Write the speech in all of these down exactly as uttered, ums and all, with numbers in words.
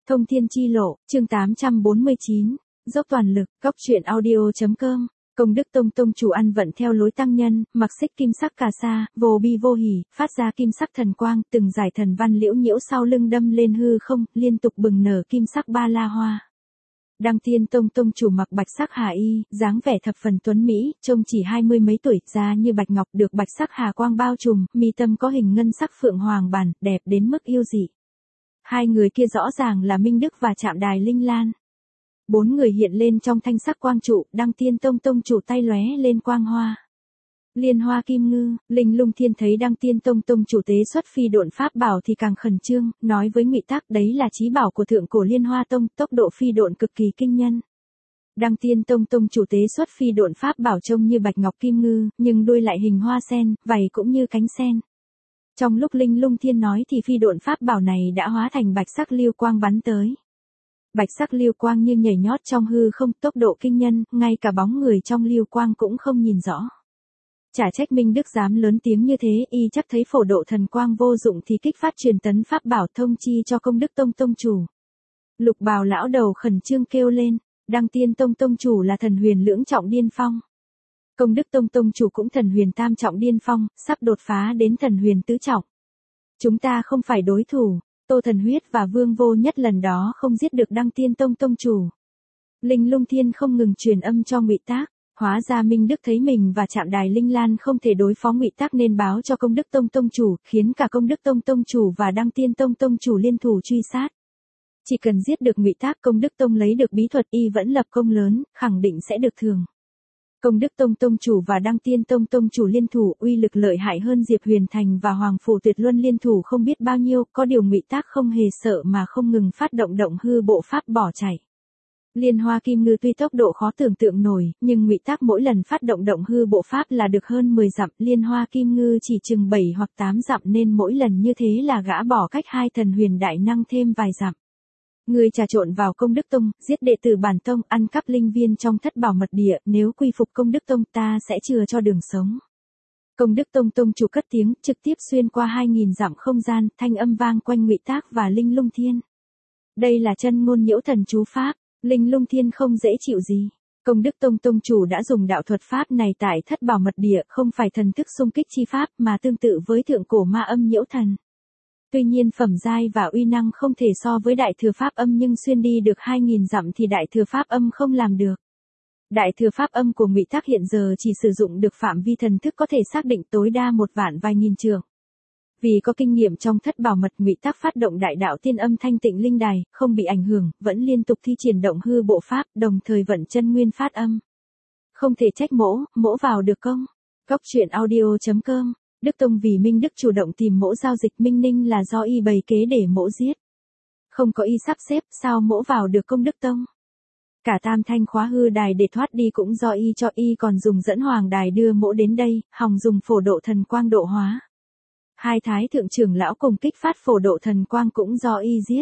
Thông thiên chi lộ, chương tám trăm bốn mươi chín, dốc toàn lực, góc truyện audio.com. Công đức tông tông chủ ăn vận theo lối tăng nhân, mặc xích kim sắc cà sa, vô bi vô hỉ, phát ra kim sắc thần quang, từng giải thần văn liễu nhiễu sau lưng đâm lên hư không, liên tục bừng nở kim sắc ba la hoa. Đăng Tiên Tông tông chủ mặc bạch sắc hà y, dáng vẻ thập phần tuấn mỹ, trông chỉ hai mươi mấy tuổi, da như bạch ngọc được bạch sắc hà quang bao trùm, mi tâm có hình ngân sắc phượng hoàng bản, đẹp đến mức yêu dị. Hai người kia rõ ràng là Minh Đức và Trạm Đài Linh Lan. Bốn người hiện lên trong thanh sắc quang trụ, Đăng Tiên Tông tông chủ tay lóe lên quang hoa. Liên Hoa Kim Ngư, Linh Lung Thiên thấy Đăng Tiên Tông tông chủ tế xuất phi độn pháp bảo thì càng khẩn trương, nói với Ngụy Tắc đấy là chí bảo của thượng cổ Liên Hoa Tông, tốc độ phi độn cực kỳ kinh nhân. Đăng Tiên Tông tông chủ tế xuất phi độn pháp bảo trông như bạch ngọc kim ngư, nhưng đuôi lại hình hoa sen, vảy cũng như cánh sen. Trong lúc Linh Lung Thiên nói thì phi độn pháp bảo này đã hóa thành bạch sắc lưu quang bắn tới. Bạch sắc lưu quang như nhảy nhót trong hư không, tốc độ kinh nhân, ngay cả bóng người trong lưu quang cũng không nhìn rõ. Chả trách Minh Đức dám lớn tiếng như thế, y chắc thấy phổ độ thần quang vô dụng thì kích phát truyền tấn pháp bảo thông chi cho Công Đức Tông tông chủ. Lục Bào lão đầu khẩn trương kêu lên, Đăng Tiên Tông tông chủ là thần huyền lưỡng trọng điên phong. Công Đức Tông tông chủ cũng thần huyền tam trọng điên phong, sắp đột phá đến thần huyền tứ trọng. Chúng ta không phải đối thủ, Tô Thần Huyết và Vương Vô Nhất lần đó không giết được Đăng Tiên Tông tông chủ. Linh Lung Thiên không ngừng truyền âm cho Ngụy Tác, hóa ra Minh Đức thấy mình và Trạm Đài Linh Lan không thể đối phó Ngụy Tác nên báo cho Công Đức Tông tông chủ, khiến cả Công Đức Tông tông chủ và Đăng Tiên Tông tông chủ liên thủ truy sát. Chỉ cần giết được Ngụy Tác, Công Đức Tông lấy được bí thuật y vẫn lập công lớn, khẳng định sẽ được thưởng. Công Đức Tông tông chủ và Đăng Tiên Tông tông chủ liên thủ, uy lực lợi hại hơn Diệp Huyền Thành và Hoàng Phủ Tuyệt Luân liên thủ không biết bao nhiêu, có điều Ngụy Tác không hề sợ mà không ngừng phát động động hư bộ pháp bỏ chạy. Liên Hoa Kim Ngư tuy tốc độ khó tưởng tượng nổi, nhưng Ngụy Tác mỗi lần phát động động hư bộ pháp là được hơn mười dặm, Liên Hoa Kim Ngư chỉ chừng bảy hoặc tám dặm nên mỗi lần như thế là gã bỏ cách hai thần huyền đại năng thêm vài dặm. Người trà trộn vào Công Đức Tông, giết đệ tử bản tông, ăn cắp linh viên trong thất bảo mật địa, nếu quy phục Công Đức Tông ta sẽ chừa cho đường sống. Công Đức Tông tông chủ cất tiếng, trực tiếp xuyên qua hai nghìn dặm không gian, thanh âm vang quanh Ngụy Tác và Linh Lung Thiên. Đây là chân ngôn nhiễu thần chú pháp, Linh Lung Thiên không dễ chịu gì. Công Đức Tông tông chủ đã dùng đạo thuật pháp này tại thất bảo mật địa, không phải thần thức xung kích chi pháp mà tương tự với thượng cổ ma âm nhiễu thần. Tuy nhiên phẩm giai và uy năng không thể so với đại thừa pháp âm, nhưng xuyên đi được hai nghìn dặm thì đại thừa pháp âm không làm được. Đại thừa pháp âm của Ngụy Tác hiện giờ chỉ sử dụng được phạm vi thần thức có thể xác định tối đa một vạn vài nghìn trượng. Vì có kinh nghiệm trong thất bảo mật, Ngụy Tác phát động đại đạo tiên âm thanh tịnh linh đài, không bị ảnh hưởng, vẫn liên tục thi triển động hư bộ pháp, đồng thời vận chân nguyên phát âm. Không thể trách mỗ, mỗ vào được công. Góc truyện audio.com. Đức Tông vì Minh Đức chủ động tìm mỗ giao dịch, Minh Ninh là do y bày kế để mỗ giết. Không có y sắp xếp, sao mỗ vào được Công Đức Tông? Cả tam thanh khóa hư đài để thoát đi cũng do y cho, y còn dùng dẫn hoàng đài đưa mỗ đến đây, hòng dùng phổ độ thần quang độ hóa. Hai thái thượng trưởng lão cùng kích phát phổ độ thần quang cũng do y giết.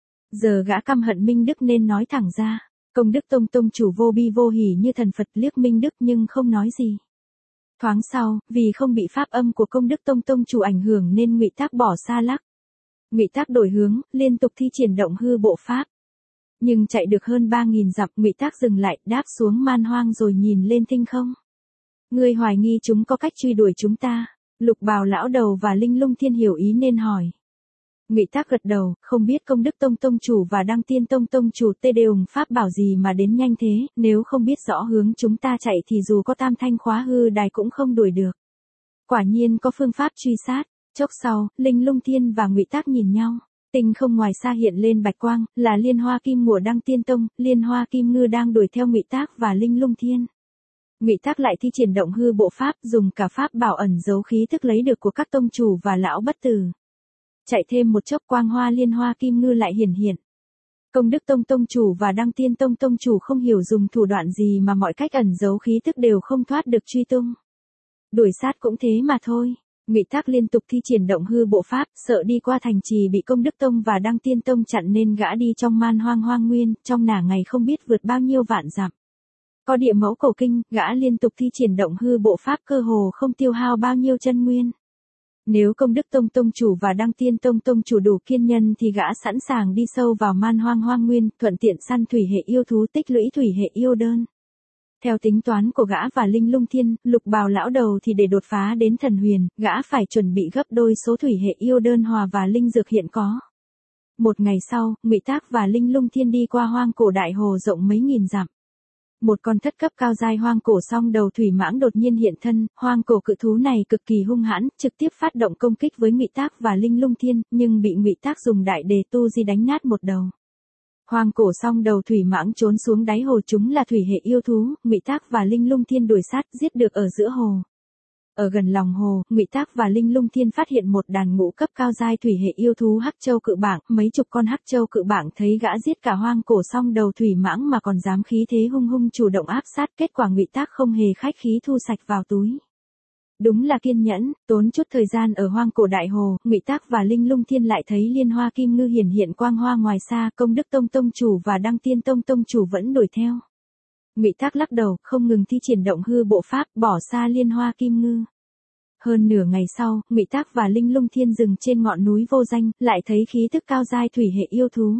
Giờ gã căm hận Minh Đức nên nói thẳng ra. Công Đức Tông tông chủ vô bi vô hỉ như thần Phật liếc Minh Đức nhưng không nói gì. Thoáng sau, vì không bị pháp âm của Công Đức Tông tông chủ ảnh hưởng nên Ngụy Tác bỏ xa lắc. Ngụy Tác đổi hướng, liên tục thi triển động hư bộ pháp. Nhưng chạy được hơn ba nghìn dặm, Ngụy Tác dừng lại, đáp xuống man hoang rồi nhìn lên tinh không. Ngươi hoài nghi chúng có cách truy đuổi chúng ta? Lục Bào lão đầu và Linh Lung Thiên hiểu ý nên hỏi. Ngụy Tác gật đầu, không biết Công Đức Tông tông chủ và Đăng Tiên Tông tông chủ tê đều pháp bảo gì mà đến nhanh thế, nếu không biết rõ hướng chúng ta chạy thì dù có tam thanh khóa hư đài cũng không đuổi được. Quả nhiên có phương pháp truy sát. Chốc sau, Linh Lung Thiên và Ngụy Tác nhìn nhau. Tinh không ngoài xa hiện lên bạch quang, là Liên Hoa Kim của Đăng Tiên Tông, Liên Hoa Kim Ngư đang đuổi theo Ngụy Tác và Linh Lung Thiên. Ngụy Tác lại thi triển động hư bộ pháp, dùng cả pháp bảo ẩn giấu khí thức lấy được của các tông chủ và lão bất tử. Chạy thêm một chốc quang hoa Liên Hoa Kim Ngư lại hiển hiện. Công Đức Tông tông chủ và Đăng Tiên Tông tông chủ không hiểu dùng thủ đoạn gì mà mọi cách ẩn giấu khí thức đều không thoát được truy tung. Đuổi sát cũng thế mà thôi. Ngụy Tác liên tục thi triển động hư bộ pháp, sợ đi qua thành trì bị Công Đức Tông và Đăng Tiên Tông chặn nên gã đi trong man hoang hoang nguyên, trong nả ngày không biết vượt bao nhiêu vạn dặm. Có địa mẫu cổ kinh, gã liên tục thi triển động hư bộ pháp cơ hồ không tiêu hao bao nhiêu chân nguyên. Nếu Công Đức Tông Tông chủ và Đăng Tiên Tông Tông chủ đủ kiên nhân thì gã sẵn sàng đi sâu vào man hoang hoang nguyên, thuận tiện săn thủy hệ yêu thú, tích lũy thủy hệ yêu đơn. Theo tính toán của gã và Linh Lung Thiên, Lục Bào lão đầu thì để đột phá đến thần huyền, gã phải chuẩn bị gấp đôi số thủy hệ yêu đơn hòa và linh dược hiện có. Một ngày sau, Ngụy Tác và Linh Lung Thiên đi qua hoang cổ đại hồ rộng mấy nghìn dặm. Một con thất cấp cao giai hoang cổ song đầu thủy mãng đột nhiên hiện thân, hoang cổ cự thú này cực kỳ hung hãn, trực tiếp phát động công kích với Ngụy Tác và Linh Lung Thiên, nhưng bị Ngụy Tác dùng đại đề tu di đánh nát một đầu. Hoang cổ song đầu thủy mãng trốn xuống đáy hồ, chúng là thủy hệ yêu thú, Ngụy Tác và Linh Lung Thiên đuổi sát, giết được ở giữa hồ. Ở gần lòng hồ, Ngụy Tác và Linh Lung Thiên phát hiện một đàn ngũ cấp cao giai thủy hệ yêu thú Hắc Châu Cự Bảng, mấy chục con Hắc Châu Cự Bảng thấy gã giết cả hoang cổ song đầu thủy mãng mà còn dám khí thế hung hung chủ động áp sát, kết quả Ngụy Tác không hề khách khí thu sạch vào túi. Đúng là kiên nhẫn, tốn chút thời gian ở hoang cổ đại hồ, Ngụy Tác và Linh Lung Thiên lại thấy Liên Hoa Kim Ngư hiển hiện quang hoa ngoài xa, Công Đức Tông Tông chủ và Đăng Tiên Tông Tông chủ vẫn đuổi theo. Ngụy Tác lắc đầu, không ngừng thi triển động hư bộ pháp, bỏ xa Liên Hoa Kim Ngư. Hơn nửa ngày sau, Ngụy Tác và Linh Lung Thiên dừng trên ngọn núi vô danh, lại thấy khí tức cao giai thủy hệ yêu thú.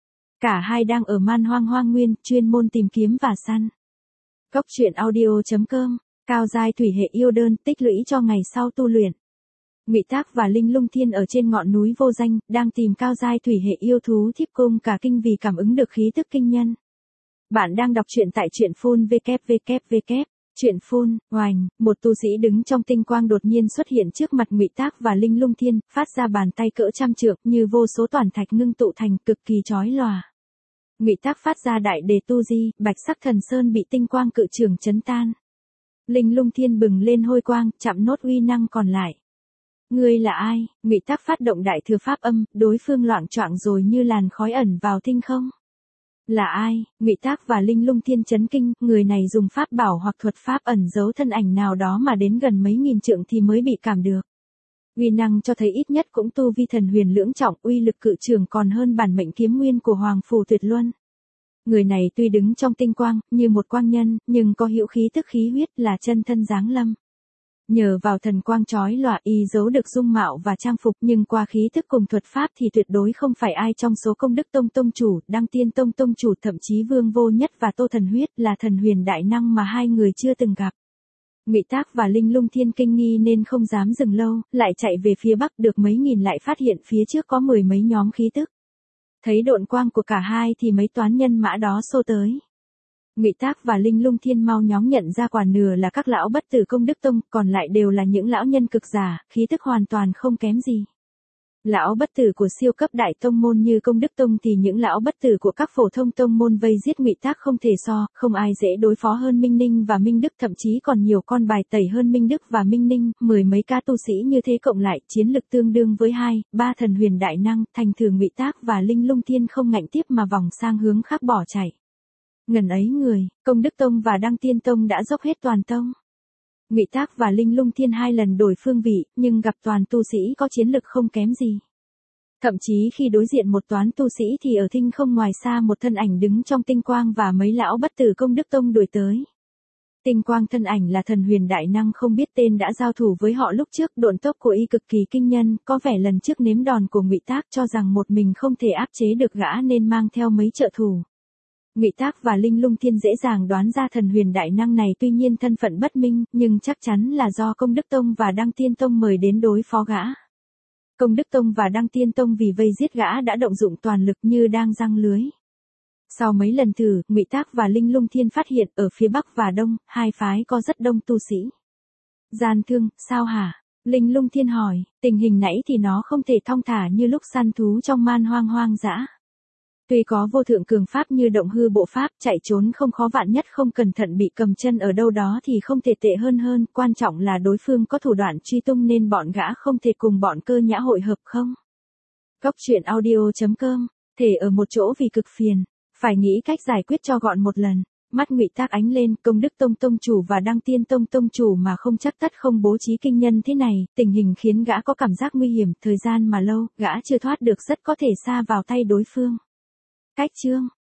Cả hai đang ở man hoang hoang nguyên, chuyên môn tìm kiếm và săn. Cốc truyện audio chấm com, cao giai thủy hệ yêu đơn, tích lũy cho ngày sau tu luyện. Ngụy Tác và Linh Lung Thiên ở trên ngọn núi vô danh, đang tìm cao giai thủy hệ yêu thú, Thiếp Cung cả kinh vì cảm ứng được khí tức kinh nhân. Bạn đang đọc truyện tại truyện phun vê kép vê kép vê kép. Chuyện phun, oành, một tu sĩ đứng trong tinh quang đột nhiên xuất hiện trước mặt Ngụy Tác và Linh Lung Thiên, phát ra bàn tay cỡ trăm trượng, như vô số toàn thạch ngưng tụ thành, cực kỳ chói lòa. Ngụy Tác phát ra đại đề tu di, bạch sắc thần sơn bị tinh quang cự trường chấn tan. Linh Lung Thiên bừng lên hôi quang, chạm nốt uy năng còn lại. Ngươi là ai? Ngụy Tác phát động đại thừa pháp âm, đối phương loạng choạng rồi như làn khói ẩn vào tinh không. Là ai? Ngụy Tác và Linh Lung Thiên chấn kinh, người này dùng pháp bảo hoặc thuật pháp ẩn giấu thân ảnh nào đó mà đến gần mấy nghìn trượng thì mới bị cảm được. Uy năng cho thấy ít nhất cũng tu vi thần huyền lưỡng trọng, uy lực cự trường còn hơn bản mệnh kiếm nguyên của Hoàng Phù Tuyệt Luân. Người này tuy đứng trong tinh quang, như một quang nhân, nhưng có hữu khí tức khí huyết, là chân thân giáng lâm. Nhờ vào thần quang chói lòa y giấu được dung mạo và trang phục, nhưng qua khí thức cùng thuật pháp thì tuyệt đối không phải ai trong số Công Đức Tông Tông chủ, Đăng Tiên Tông Tông chủ, thậm chí Vương Vô Nhất và Tô Thần Huyết, là thần huyền đại năng mà hai người chưa từng gặp. Ngụy Tác và Linh Lung Thiên kinh nghi nên không dám dừng lâu, lại chạy về phía bắc, được mấy nghìn lại phát hiện phía trước có mười mấy nhóm khí tức. Thấy độn quang của cả hai thì mấy toán nhân mã đó xô tới. Ngụy Tác và Linh Lung Thiên mau nhóm nhận ra quả nửa là các lão bất tử Công Đức Tông, còn lại đều là những lão nhân cực giả, khí tức hoàn toàn không kém gì. Lão bất tử của siêu cấp đại tông môn như Công Đức Tông thì những lão bất tử của các phổ thông tông môn vây giết Ngụy Tác không thể so, không ai dễ đối phó hơn Minh Ninh và Minh Đức, thậm chí còn nhiều con bài tẩy hơn Minh Đức và Minh Ninh, mười mấy ca tu sĩ như thế cộng lại, chiến lực tương đương với hai, ba thần huyền đại năng, thành thử Ngụy Tác và Linh Lung Thiên không ngạnh tiếp mà vòng sang hướng khác bỏ chạy. Ngần ấy người, Công Đức Tông và Đăng Tiên Tông đã dốc hết toàn tông. Ngụy Tác và Linh Lung Thiên hai lần đổi phương vị, nhưng gặp toàn tu sĩ có chiến lực không kém gì. Thậm chí khi đối diện một toán tu sĩ thì ở thinh không ngoài xa một thân ảnh đứng trong tinh quang và mấy lão bất tử Công Đức Tông đuổi tới. Tinh quang thân ảnh là thần huyền đại năng không biết tên đã giao thủ với họ lúc trước, độn tốc của y cực kỳ kinh nhân, có vẻ lần trước nếm đòn của Ngụy Tác cho rằng một mình không thể áp chế được gã nên mang theo mấy trợ thủ. Ngụy Tác và Linh Lung Thiên dễ dàng đoán ra thần huyền đại năng này tuy nhiên thân phận bất minh, nhưng chắc chắn là do Công Đức Tông và Đăng Tiên Tông mời đến đối phó gã. Công Đức Tông và Đăng Tiên Tông vì vây giết gã đã động dụng toàn lực như đang giăng lưới. Sau mấy lần thử, Ngụy Tác và Linh Lung Thiên phát hiện ở phía Bắc và Đông, hai phái có rất đông tu sĩ. Gian thương, sao hả? Linh Lung Thiên hỏi, tình hình nãy thì nó không thể thong thả như lúc săn thú trong man hoang hoang dã. Tuy có vô thượng cường pháp như động hư bộ pháp, chạy trốn không khó, vạn nhất không cẩn thận bị cầm chân ở đâu đó thì không thể tệ hơn hơn, quan trọng là đối phương có thủ đoạn truy tung nên bọn gã không thể cùng bọn Cơ Nhã hội hợp không. Cốc truyện audio chấm com, thể ở một chỗ vì cực phiền, phải nghĩ cách giải quyết cho gọn một lần. Mắt Ngụy Tác ánh lên, Công Đức Tông Tông chủ và Đăng Tiên Tông Tông chủ mà không chắc tất không bố trí kinh nhân thế này, tình hình khiến gã có cảm giác nguy hiểm, thời gian mà lâu, gã chưa thoát được rất có thể sa vào tay đối phương. Cách chương